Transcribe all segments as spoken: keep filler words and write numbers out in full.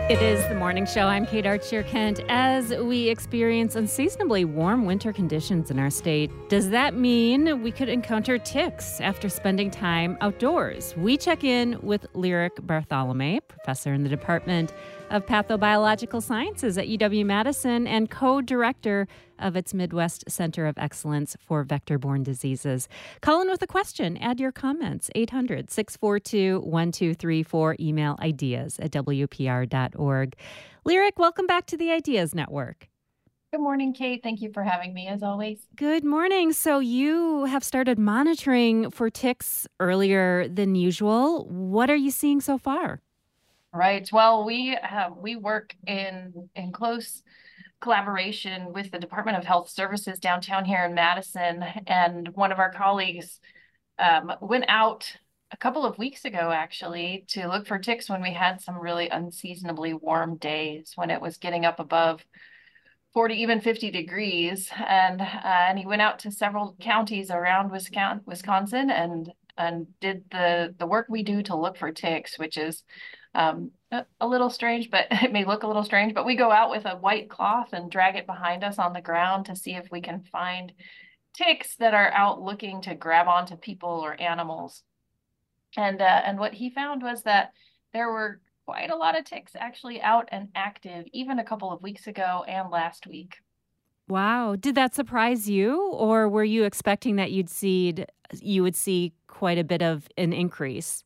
It is the morning show. I'm Kate Archer-Kent. As we experience unseasonably warm winter conditions in our state, does that mean we could encounter ticks after spending time outdoors? We check in with Lyric Bartholomew, professor in the Department of Pathobiological Sciences at U W-Madison and co-director of its Midwest Center of Excellence for Vector-Borne Diseases. Call in with a question. Add your comments. eight hundred, six four two, one two three four. Email ideas at w p r dot org. Lyric, welcome back to the Ideas Network. Good morning, Kate. Thank you for having me, as always. Good morning. So you have started monitoring for ticks earlier than usual. What are you seeing so far? Right. Well, we have we work in in close collaboration with the Department of Health Services downtown here in Madison, and one of our colleagues um, went out a couple of weeks ago, actually, to look for ticks when we had some really unseasonably warm days when it was getting up above forty, even fifty degrees. And uh, and he went out to several counties around Wisconsin, Wisconsin and and did the the work we do to look for ticks, which is um, a, a little strange, but it may look a little strange. But we go out with a white cloth and drag it behind us on the ground to see if we can find ticks that are out looking to grab onto people or animals. And uh, and what he found was that there were quite a lot of ticks actually out and active, even a couple of weeks ago and last week. Wow. Did that surprise you, or were you expecting that you'd see you would see quite a bit of an increase?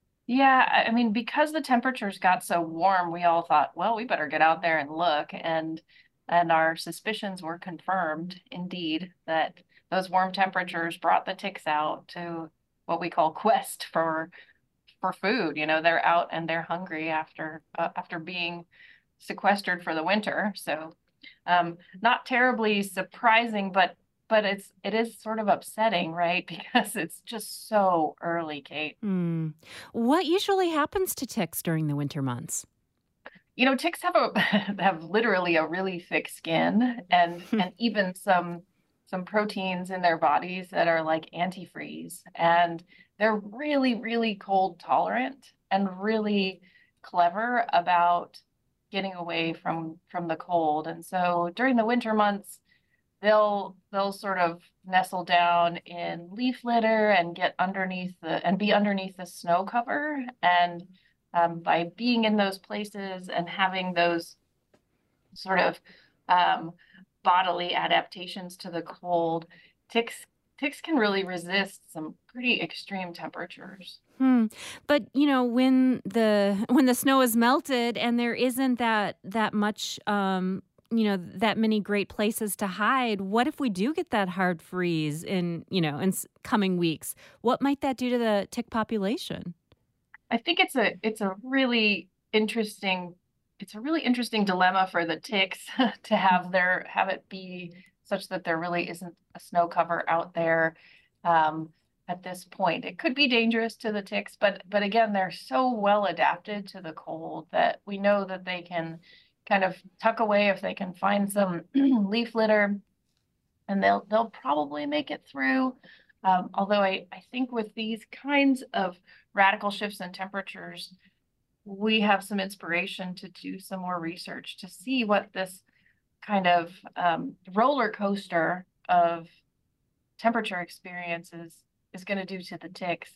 Yeah, I mean, because the temperatures got so warm, we all thought, well, we better get out there and look. And and our suspicions were confirmed, indeed, that those warm temperatures brought the ticks out to what we call quest for for food. You know, they're out and they're hungry after uh, after being sequestered for the winter. So, um, not terribly surprising, but but it's it is sort of upsetting, right? Because it's just so early, Kate. Hmm. What usually happens to ticks during the winter months? You know, ticks have a have literally a really thick skin and and even some some proteins in their bodies that are like antifreeze. And they're really, really cold tolerant and really clever about getting away from from the cold. And so during the winter months, they'll they'll sort of nestle down in leaf litter and get underneath the and be underneath the snow cover. And um, by being in those places and having those sort of um, bodily adaptations to the cold, ticks ticks can really resist some pretty extreme temperatures. Hmm. But you know, when the when the snow is melted and there isn't that that much, um, you know, that many great places to hide, what if we do get that hard freeze in, you know, in s- coming weeks? What might that do to the tick population? I think it's a it's a really interesting it's a really interesting dilemma for the ticks to have their have it be such that there really isn't a snow cover out there um, at this point. It could be dangerous to the ticks, but but again, they're so well adapted to the cold that we know that they can kind of tuck away if they can find some leaf litter, and they'll they'll probably make it through. Um, although I, I think with these kinds of radical shifts in temperatures, we have some inspiration to do some more research to see what this kind of um, roller coaster of temperature experiences is going to do to the ticks.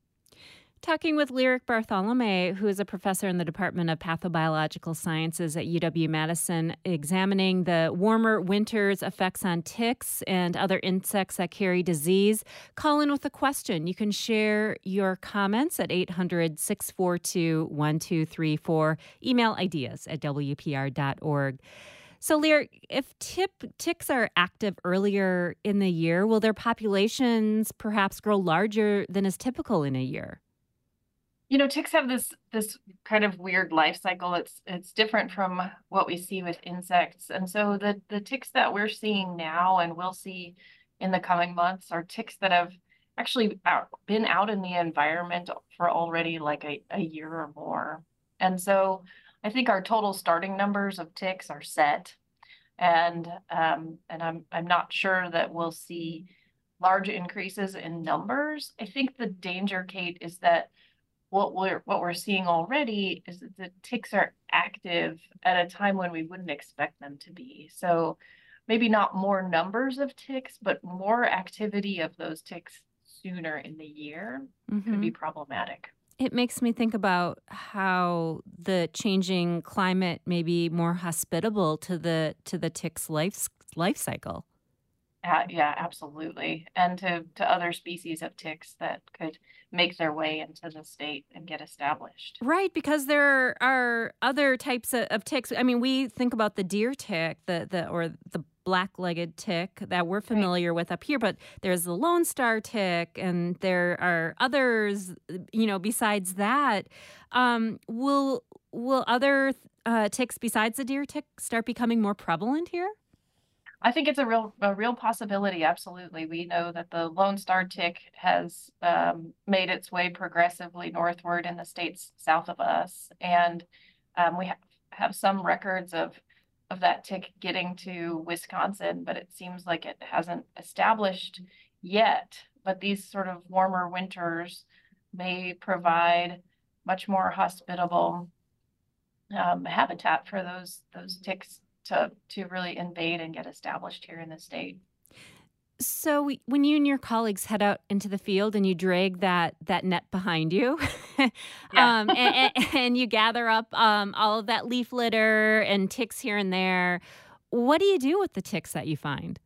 Talking with Lyric Bartholomew, who is a professor in the Department of Pathobiological Sciences at U W-Madison, examining the warmer winter's effects on ticks and other insects that carry disease. Call in with a question. You can share your comments at eight hundred, six four two, one two three four. Email ideas at w p r dot org. So, Lyric, if tip, ticks are active earlier in the year, will their populations perhaps grow larger than is typical in a year? You know, ticks have this this kind of weird life cycle. It's it's different from what we see with insects. And so the the ticks that we're seeing now and we'll see in the coming months are ticks that have actually out, been out in the environment for already like a, a year or more. And so I think our total starting numbers of ticks are set. And um, and I'm I'm not sure that we'll see large increases in numbers. I think the danger, Kate, is that what we're what we're seeing already is that the ticks are active at a time when we wouldn't expect them to be. So maybe not more numbers of ticks, but more activity of those ticks sooner in the year could Mm-hmm. be problematic. It makes me think about how the changing climate may be more hospitable to the to the tick's life life cycle. Uh, yeah, absolutely. And to, to other species of ticks that could make their way into the state and get established. Right, because there are other types of, of ticks. I mean, we think about the deer tick, the the or the black-legged tick that we're Right. familiar with up here, but there's the Lone Star tick, and there are others. You know, besides that, um, will will other uh, ticks besides the deer tick start becoming more prevalent here? I think it's a real a real possibility. Absolutely. We know that the Lone Star tick has um, made its way progressively northward in the states south of us, and um, we have, have some records of of that tick getting to Wisconsin, but it seems like it hasn't established yet. But these sort of warmer winters may provide much more hospitable um, habitat for those those ticks to to really invade and get established here in the state. So we- when you and your colleagues head out into the field and you drag that that net behind you, Yeah. um, and, and you gather up um, all of that leaf litter and ticks here and there, what do you do with the ticks that you find?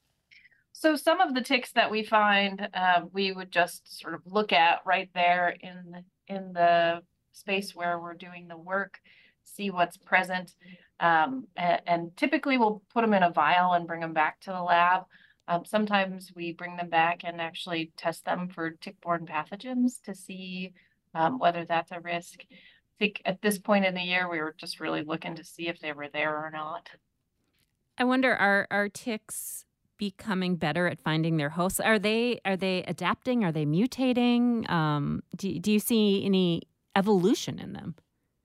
So some of the ticks that we find, uh, we would just sort of look at right there in in the space where we're doing the work, see what's present, um, and, and typically we'll put them in a vial and bring them back to the lab. Um, sometimes we bring them back and actually test them for tick-borne pathogens to see um, whether that's a risk. I think at this point in the year, we were just really looking to see if they were there or not. I wonder, are are ticks becoming better at finding their hosts? Are they are they adapting? Are they mutating? Um, do do you see any evolution in them?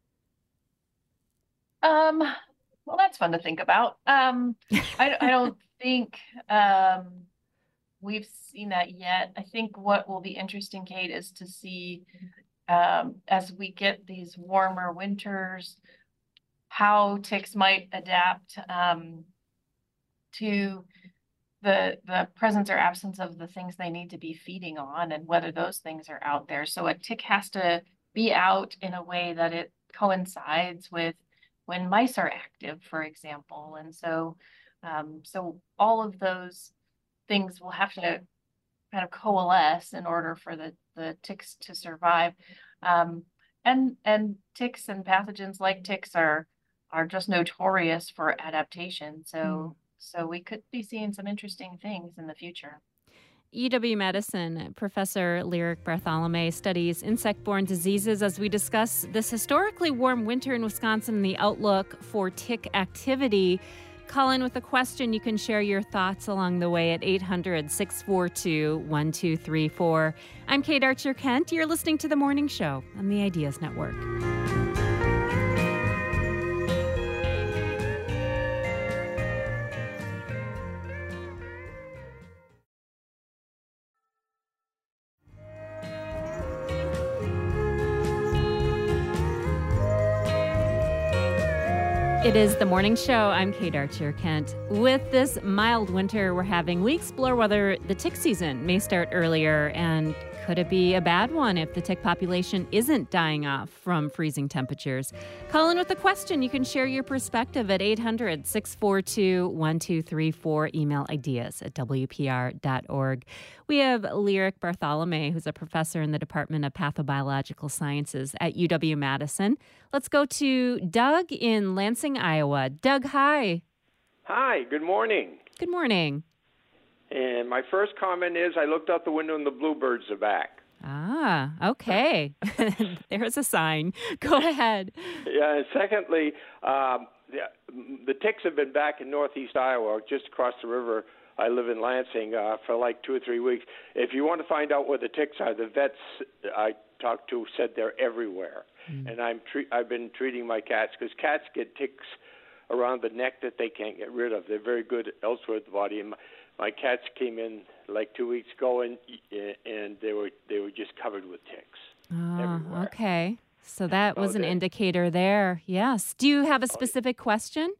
Um, well, that's fun to think about. Um, I, I don't think um, we've seen that yet. I think what will be interesting, Kate, is to see um, as we get these warmer winters, how ticks might adapt um, to the the presence or absence of the things they need to be feeding on and whether those things are out there. So a tick has to be out in a way that it coincides with when mice are active, for example. And so um, so all of those things will have to kind of coalesce in order for the, the ticks to survive. Um, and and ticks and pathogens like ticks are are just notorious for adaptation. So so we could be seeing some interesting things in the future. U W Medicine Professor Lyric Bartholomew studies insect-borne diseases as we discuss this historically warm winter in Wisconsin and the outlook for tick activity. Call in with a question. You can share your thoughts along the way at eight hundred, six four two, one two three four. I'm Kate Archer Kent. You're listening to The Morning Show on the Ideas Network. It is The Morning Show. I'm Kate Archer Kent. With this mild winter we're having, we explore whether the tick season may start earlier, and could it be a bad one if the tick population isn't dying off from freezing temperatures? Call in with a question. You can share your perspective at eight hundred, six four two, one two three four. Email ideas at w p r dot org. We have Lyric Bartholomew, who's a professor in the Department of Pathobiological Sciences at U W Madison. Let's go to Doug in Lansing, Iowa. Doug, hi. Hi, good morning. Good morning. And my first comment is I looked out the window and the bluebirds are back. Ah, okay. There's a sign. Go ahead. Yeah, and secondly, um, the, the ticks have been back in northeast Iowa, just across the river. I live in Lansing uh, for like two or three weeks. If you want to find out where the ticks are, the vets I talked to said they're everywhere. Mm. And I'm tre- I've been treating my cats because cats get ticks around the neck that they can't get rid of. They're very good elsewhere in the body. And my, my cats came in like two weeks ago, and and they were they were just covered with ticks. Ah, everywhere. okay. So that So was an that, indicator there. Yes. Do you have a oh, specific question?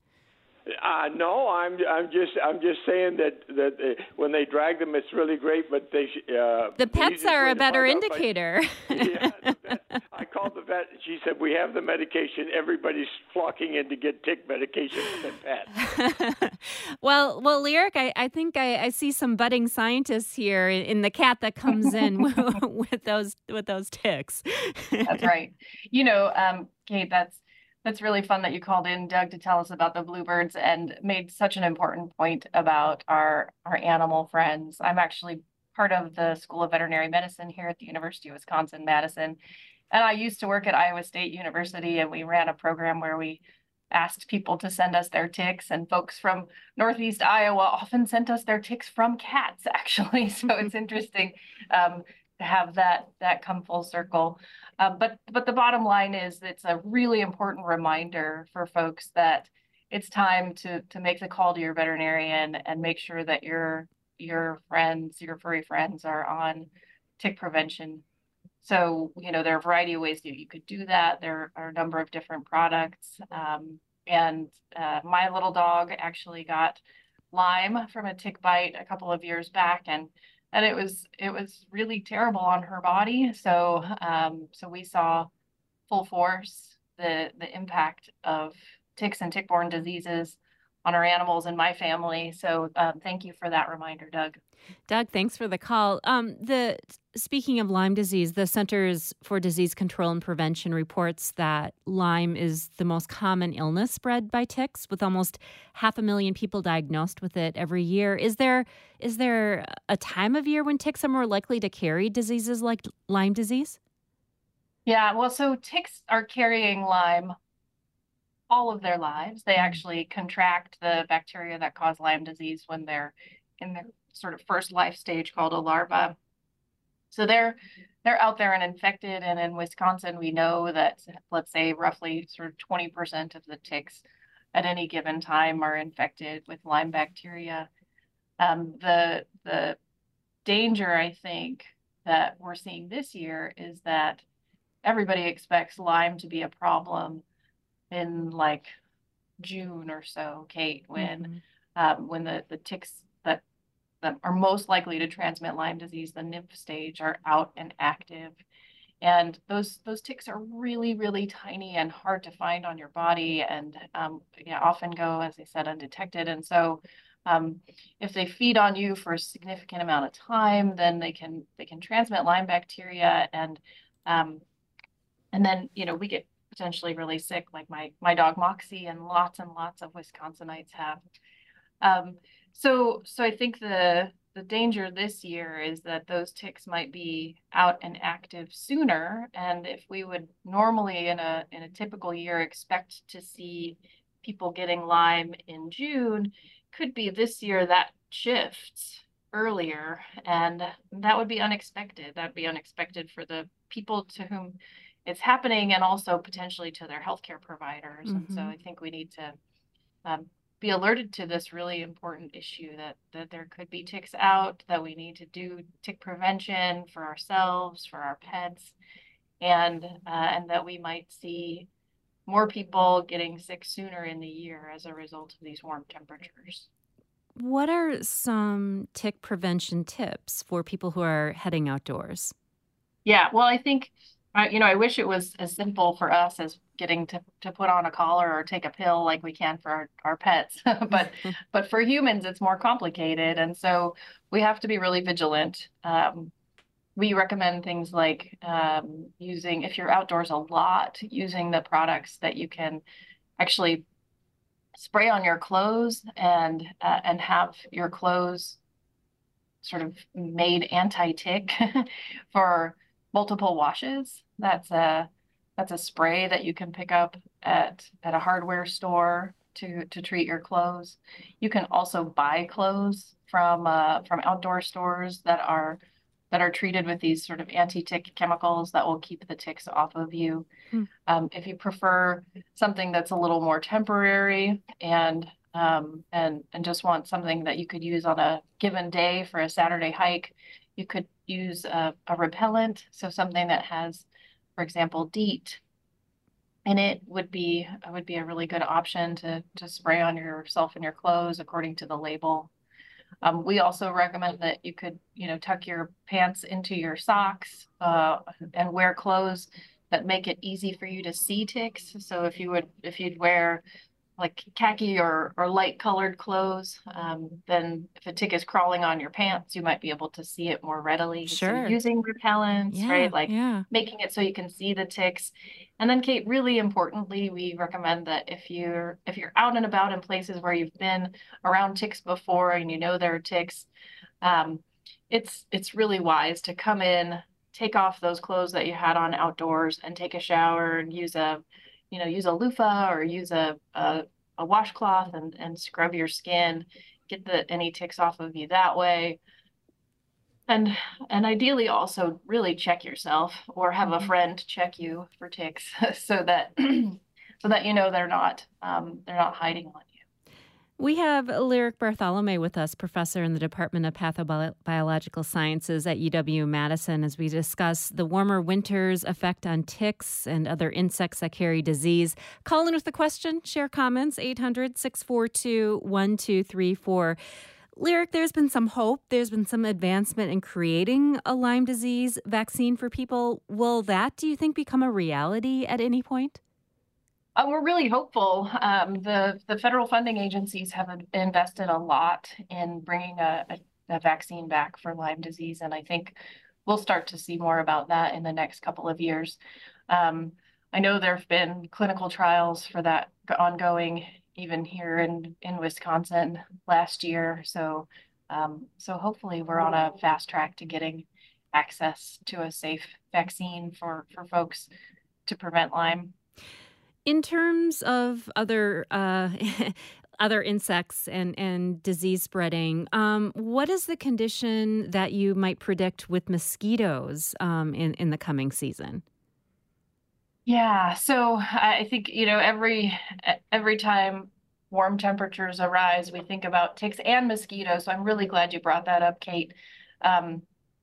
Uh, no, I'm I'm just I'm just saying that that uh, when they drag them, it's really great. But they sh- uh, The the pets easiest are way a to better find out if I- indicator. yeah, the vet, I called the vet. And she said we have the medication. Everybody's flocking in to get tick medication for their pets. well, well, Lyric, I, I think I, I see some budding scientists here in, in the cat that comes in with those with those ticks. That's right. You know, um, Kate, that's that's really fun that you called in, Doug, to tell us about the bluebirds and made such an important point about our our animal friends. I'm actually part of the School of Veterinary Medicine here at the University of Wisconsin-Madison. And I used to work at Iowa State University, and we ran a program where we asked people to send us their ticks, and folks from Northeast Iowa often sent us their ticks from cats, actually. So it's interesting um, to have that that come full circle. Uh, but but the bottom line is it's a really important reminder for folks that it's time to to make the call to your veterinarian and make sure that your your friends, your furry friends, are on tick prevention. So, you know, there are a variety of ways that you could do that. There are a number of different products. Um, and uh, my little dog actually got Lyme from a tick bite a couple of years back, and and it was it was really terrible on her body. So um, so we saw full force the the impact of ticks and tick-borne diseases on our animals and my family. So um, thank you for that reminder, Doug. Doug, thanks for the call. Um, the speaking of Lyme disease, the Centers for Disease Control and Prevention reports that Lyme is the most common illness spread by ticks, with almost half a million people diagnosed with it every year. Is there is there a time of year when ticks are more likely to carry diseases like Lyme disease? Yeah, well, so ticks are carrying Lyme all of their lives. They actually contract the bacteria that cause Lyme disease when they're in their sort of first life stage called a larva. So they're they're out there and infected. And in Wisconsin, we know that, let's say, roughly sort of twenty percent of the ticks at any given time are infected with Lyme bacteria. Um, the the danger, I think, that we're seeing this year is that everybody expects Lyme to be a problem in like June or so, Kate, when mm-hmm. um, when the the ticks that that are most likely to transmit Lyme disease, the nymph stage, are out and active. And those those ticks are really, really tiny and hard to find on your body, and um, yeah, often go, as I said, undetected. And so, um, if they feed on you for a significant amount of time, then they can they can transmit Lyme bacteria, and um, and then you know we get potentially really sick, like my my dog Moxie, and lots and lots of Wisconsinites have. Um, so so I think the the danger this year is that those ticks might be out and active sooner. And if we would normally in a in a typical year expect to see people getting Lyme in June, could be this year that shifts earlier, and that would be unexpected. That'd be unexpected for the people to whom it's happening, and also potentially to their healthcare providers. Mm-hmm. And so I think we need to um, be alerted to this really important issue that that there could be ticks out, that we need to do tick prevention for ourselves, for our pets, and uh, and that we might see more people getting sick sooner in the year as a result of these warm temperatures. What are some tick prevention tips for people who are heading outdoors? Yeah, well, I think I, you know, I wish it was as simple for us as getting to, to put on a collar or take a pill like we can for our, our pets. but but for humans, it's more complicated. And so we have to be really vigilant. Um, we recommend things like um, using, if you're outdoors a lot, using the products that you can actually spray on your clothes and uh, and have your clothes sort of made anti-tick for multiple washes. That's a that's a spray that you can pick up at at a hardware store to to treat your clothes. You can also buy clothes from uh, from outdoor stores that are that are treated with these sort of anti-tick chemicals that will keep the ticks off of you. Hmm. Um, if you prefer something that's a little more temporary and um, and and just want something that you could use on a given day for a Saturday hike, You could use a, a repellent, so something that has, for example, DEET in it would be would be a really good option to to spray on yourself and your clothes according to the label. Um, we also recommend that you could, you know, tuck your pants into your socks uh, and wear clothes that make it easy for you to see ticks. So if you would, if you'd wear like khaki or, or light colored clothes, um, then if a tick is crawling on your pants, you might be able to see it more readily. So Sure. using repellents, Yeah, right? Like yeah. making it so you can see the ticks. And then Kate, really importantly, we recommend that if you're if you're out and about in places where you've been around ticks before and you know there are ticks, um, it's it's really wise to come in, take off those clothes that you had on outdoors and take a shower and use a you know, use a loofah or use a, a, a washcloth and, and scrub your skin, get the any ticks off of you that way. And and ideally also really check yourself or have a friend check you for ticks so that so that you know they're not um, they're not hiding on you. We have Lyric Bartholomew with us, professor in the Department of Pathobiological Sciences at U W-Madison, as we discuss the warmer winter's effect on ticks and other insects that carry disease. Call in with a question, share comments, eight hundred, six four two, one two three four. Lyric, there's been some hope. There's been some advancement in creating a Lyme disease vaccine for people. Will that, do you think, become a reality at any point? Uh, we're really hopeful. Um, the the federal funding agencies have invested a lot in bringing a, a, a vaccine back for Lyme disease, and I think we'll start to see more about that in the next couple of years. Um, I know there have been clinical trials for that ongoing, even here in in Wisconsin last year. So um, so hopefully we're on a fast track to getting access to a safe vaccine for for folks to prevent Lyme. In terms of other uh, other insects and, and disease spreading, um, what is the condition that you might predict with mosquitoes um, in, in the coming season? Yeah, so I think, you know, every every time warm temperatures arise, we think about ticks and mosquitoes. So I'm really glad you brought that up, Kate. Um,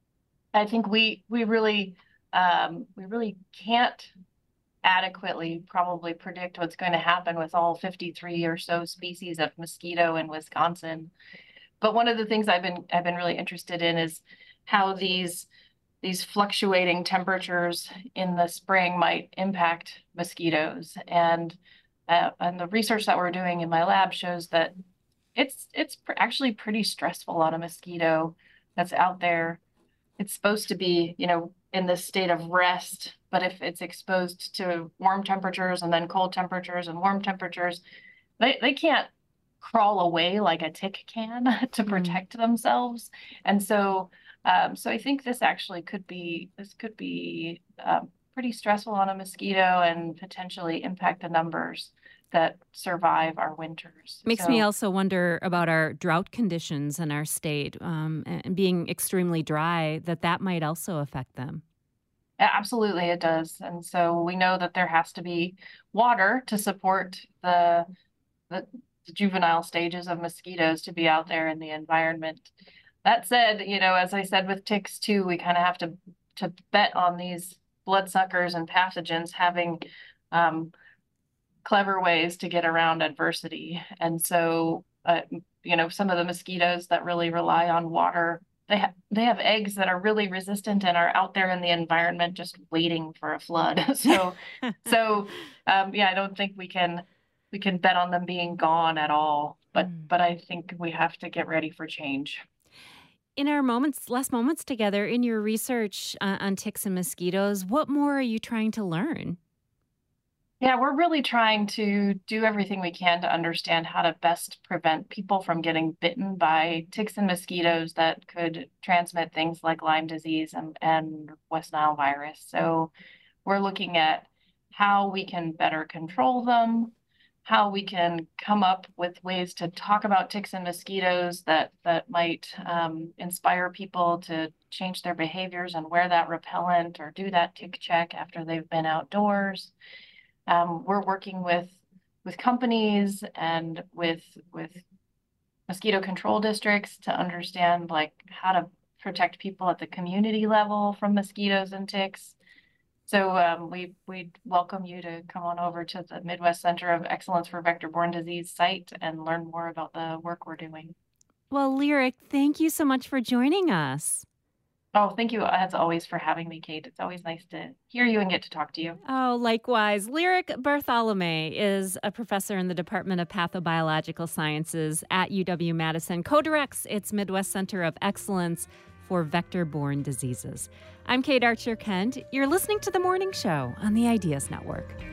I think we we really um, we really can't adequately probably predict what's going to happen with all fifty-three or so species of mosquito in Wisconsin. But one of the things I've been I've been really interested in is how these these fluctuating temperatures in the spring might impact mosquitoes. And uh, and the research that we're doing in my lab shows that it's it's pr- actually pretty stressful on a mosquito that's out there. It's supposed to be, you know, in this state of rest, but if it's exposed to warm temperatures and then cold temperatures and warm temperatures, they, they can't crawl away like a tick can to protect mm. themselves. And so, um, so I think this actually could be, this could be um, pretty stressful on a mosquito and potentially impact the numbers that survive our winters. Makes so, me also wonder about our drought conditions in our state um, and being extremely dry, that that might also affect them. Absolutely, it does. And so we know that there has to be water to support the, the, the juvenile stages of mosquitoes to be out there in the environment. That said, you know, as I said with ticks too, we kind of have to to bet on these bloodsuckers and pathogens having um, clever ways to get around adversity. And so, uh, you know, some of the mosquitoes that really rely on water, they, ha- they have eggs that are really resistant and are out there in the environment just waiting for a flood. so, so um, yeah, I don't think we can we can bet on them being gone at all. But mm. but I think we have to get ready for change. In our moments, last moments together, in your research uh, on ticks and mosquitoes, what more are you trying to learn? Yeah, we're really trying to do everything we can to understand how to best prevent people from getting bitten by ticks and mosquitoes that could transmit things like Lyme disease and, and West Nile virus. So we're looking at how we can better control them, how we can come up with ways to talk about ticks and mosquitoes that, that might um, inspire people to change their behaviors and wear that repellent or do that tick check after they've been outdoors. Um, we're working with with companies and with with mosquito control districts to understand like how to protect people at the community level from mosquitoes and ticks. So um, we we welcome you to come on over to the Midwest Center of Excellence for Vector-Borne Disease site and learn more about the work we're doing. Well, Lyric, thank you so much for joining us. Oh, thank you as always for having me, Kate. It's always nice to hear you and get to talk to you. Oh, likewise. Lyric Bartholomew is a professor in the Department of Pathobiological Sciences at U W-Madison, co-directs its Midwest Center of Excellence for Vector-Borne Diseases. I'm Kate Archer Kent. You're listening to The Morning Show on the Ideas Network.